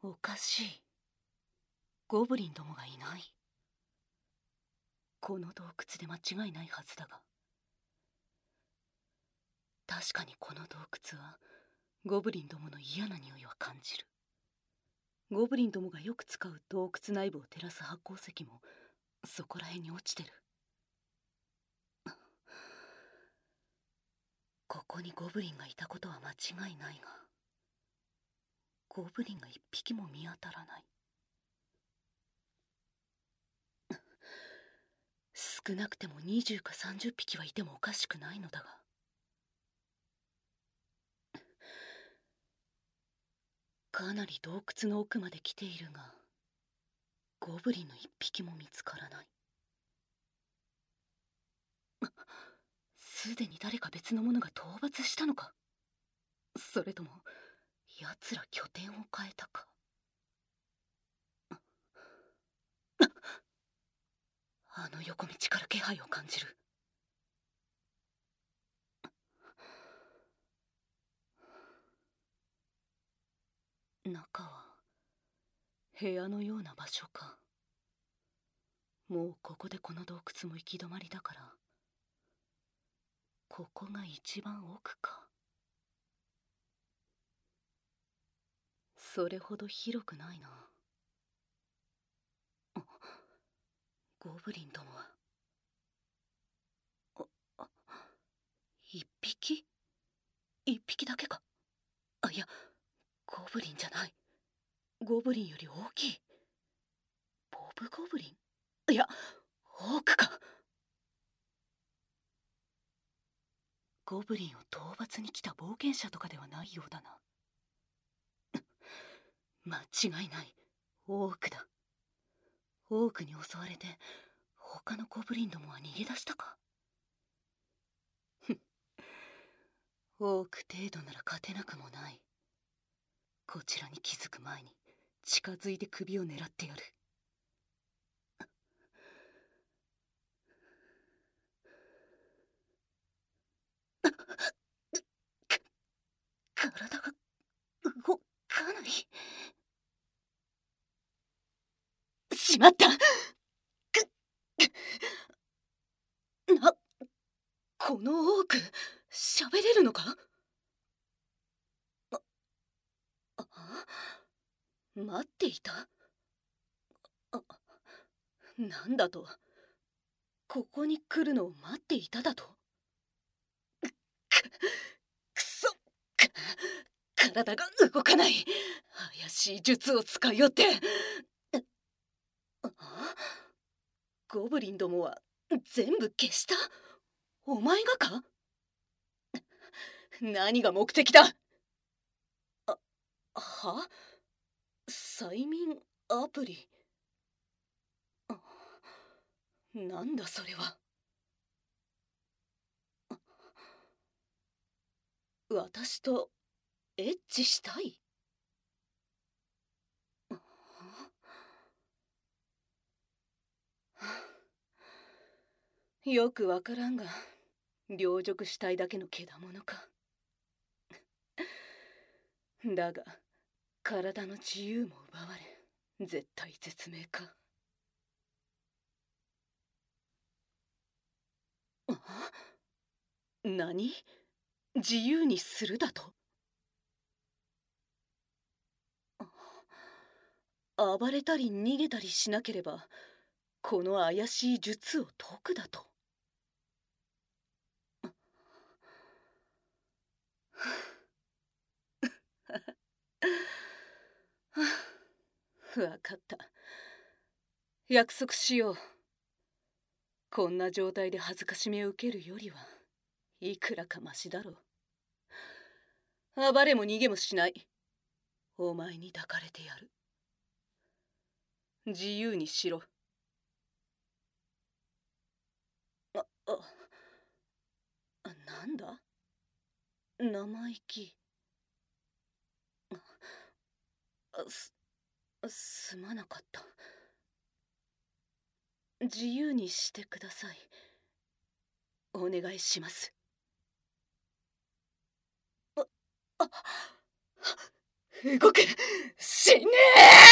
おかしい。ゴブリンどもがいない。この洞窟で間違いないはずだが、確かにこの洞窟はゴブリンどもの嫌な匂いを感じる。ゴブリンどもがよく使う洞窟内部を照らす発光石もそこらへんに落ちてる。ここにゴブリンがいたことは間違いないが、ゴブリンが一匹も見当たらない。少なくても20か30匹はいてもおかしくないのだが、かなり洞窟の奥まで来ているが、ゴブリンの一匹も見つからない。すでに誰か別の者が討伐したのか、それとも奴ら拠点を変えたか。あの横道から気配を感じる。中は部屋のような場所か。もうここでこの洞窟も行き止まりだから、ここが一番奥か。それほど広くないな。ゴブリンどもは一匹だけか。いや、ゴブリンじゃない。ゴブリンより大きい。ボブゴブリン、いや、オークか。ゴブリンを討伐に来た冒険者とかではないようだな。間違いない、オークだ。オークに襲われて他のゴブリンどもは逃げ出したか。オーク程度なら勝てなくもない。こちらに気づく前に近づいて首を狙ってやる。体が動かない。しまった。このオーク喋れるのか。待っていた。なんだと。ここに来るのを待っていただと。くそ。体が動かない。怪しい術を使いよって。ゴブリンどもは全部消した。お前がか。何が目的だ。は？催眠アプリ。なんだそれは。私とエッチしたい。よくわからんが、両辱したいだけのけだものか。だが体の自由も奪われ、絶体絶命か。何？自由にするだと。暴れたり逃げたりしなければこの怪しい術を解くだと。わかった。約束しよう。こんな状態で恥ずかしめを受けるよりはいくらかマシだろう。暴れも逃げもしない。お前に抱かれてやる。自由にしろ。なんだ？生意気。すまなかった。自由にしてください。お願いします。 動く。死ね